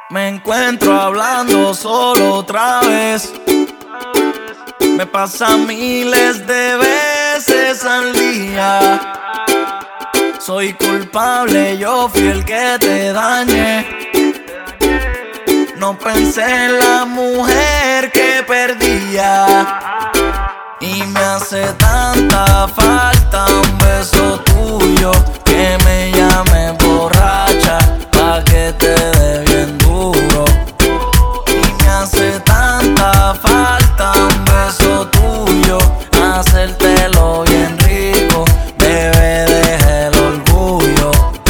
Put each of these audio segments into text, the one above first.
Me encuentro hablando solo otra vez. Me pasa miles de veces al día. Soy culpable, yo fui el que te dañé. No pensé en la mujer que perdía. Y me hace tanta falta un beso tuyo, que me llame borracha pa' que te dé bien duro. Y me hace tanta falta un beso tuyo, hacértelo bien rico, bebé, deja el orgullo.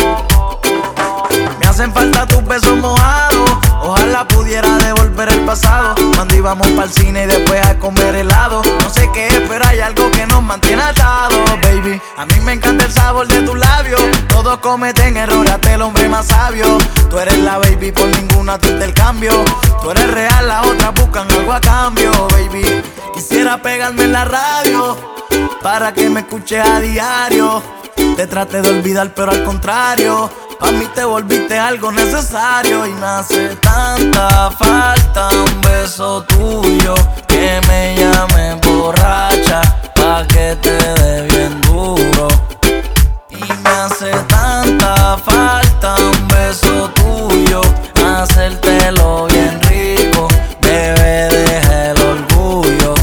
Me hacen falta tus besos mojados, ojalá pudiera devolver el pasado, cuando íbamos pa'l cine y después a comer helado. No sé qué es, pero hay algo que nos mantiene atados, baby. A mí me encanta el sabor de tus labios. Todos cometen errores, hasta el hombre más sabio. Tú eres la baby, por ninguna te intercambio. Tú eres real, las otras buscan algo a cambio, baby. Quisiera pegarme en la radio para que me escuches a diario. Te traté de olvidar, pero al contrario, pa' mí te volviste algo necesario. Y me hace tanta falta un beso tuyo, que me llame borracha pa' que te dé bien duro. Y me hace tanta falta un beso tuyo, hacértelo bien rico, bebé, deja el orgullo.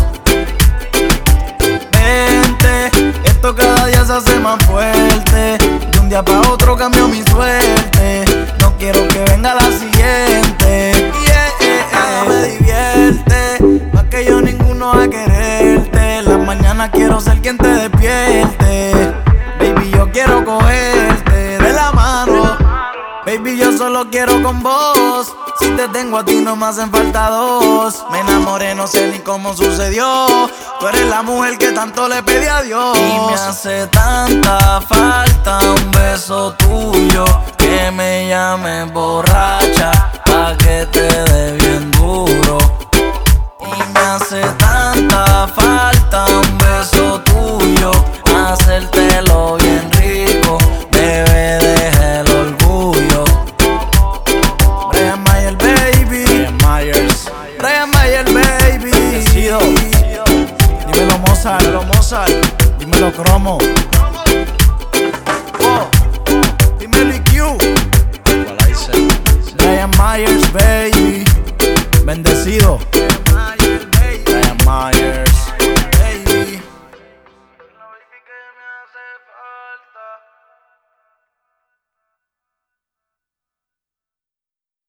Vente, esto cada día se hace más fuerte. De un día pa' otro cambio mi suerte. No quiero que venga la siguiente. Me divierte, más que yo ninguno va a quererte. En la mañana quiero ser quien te despierte. Baby, yo quiero cogerte de la mano. Baby, yo solo quiero con vos. Si te tengo a ti no me hacen falta dos. Me enamoré, no sé ni cómo sucedió. Tú eres la mujer que tanto le pedí a Dios. Y me hace tanta falta un beso tuyo, que me llame borracha